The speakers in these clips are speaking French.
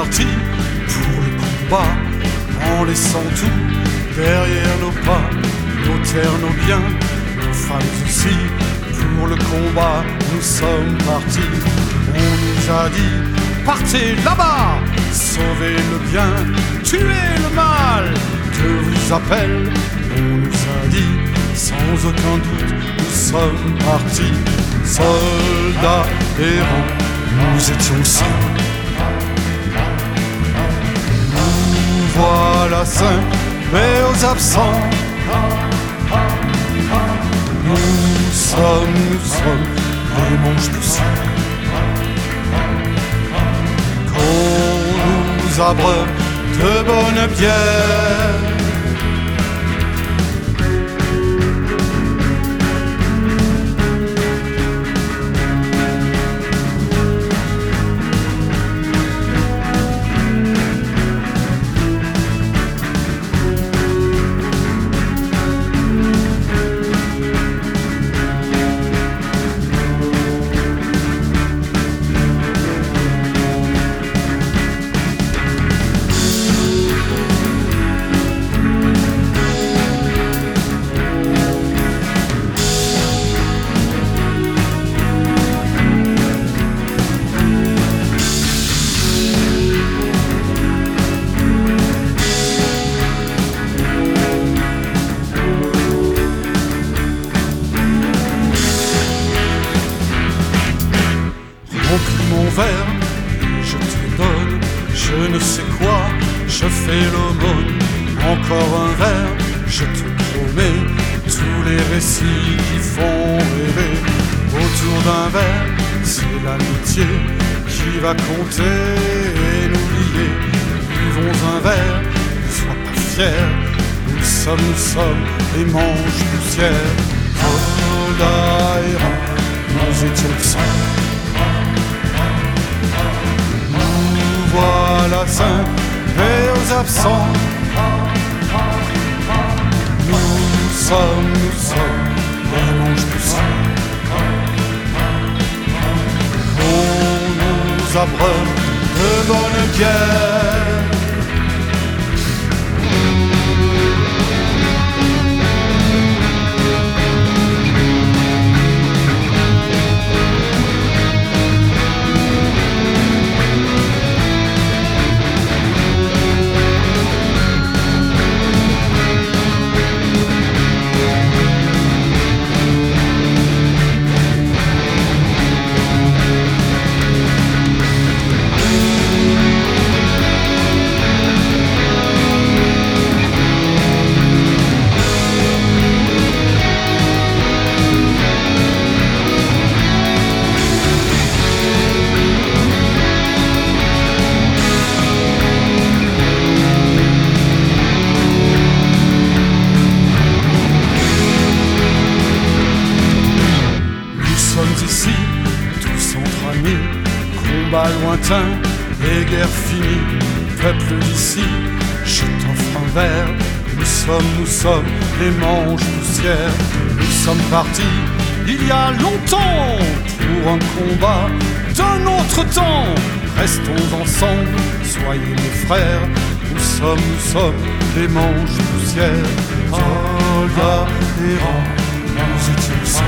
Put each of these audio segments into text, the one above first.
partis pour le combat, en laissant tout derrière nos pas, nos terres, nos biens, nos femmes aussi. Pour le combat, nous sommes partis. On nous a dit, partez là-bas, sauvez le bien, tuez le mal. Dieu vous appelle, on nous a dit, sans aucun doute, nous sommes partis. Soldats errants, nous étions saints. Nous voilà saints, mais aux absents. Nous sommes les manches poussières. Qu'on nous abreuve de bonne bière. Remplis mon verre, je te donne, je ne sais quoi, je fais l'aumône. Encore un verre, je te promets, tous les récits qui font rêver. Autour d'un verre, c'est l'amitié qui va compter et nous lier. Buvons un verre, ne sois pas fier, nous sommes les manches poussières. Soldats errants, nous étions saints. Voilà saints et aux absents. Nous sommes les manches poussières. Qu'on nous abreuve de bonne bière. Ici, tous entre amis, combat lointain et guerre finie. Peuple d'ici, je t'offre un verre. Nous sommes les manches poussières. Nous sommes partis il y a longtemps pour un combat d'un autre temps. Restons ensemble, soyez mes frères. Nous sommes les manches poussières. Soldats errants, nous étions saints.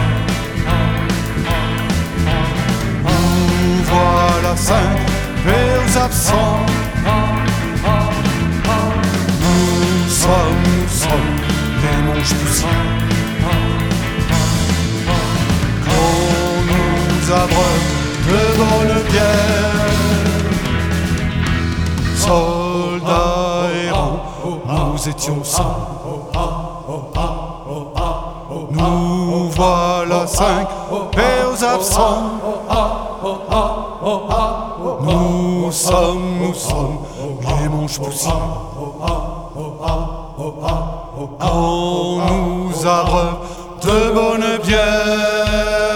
Voilà saints et aux absents. Nous sommes les manches poussières. Qu'on nous abreuve de bonne bière. Soldats errants, nous étions saints. Nous voilà cinq et aux absents. Nous sommes les manches poussières. On nous abreuve de bonne bière.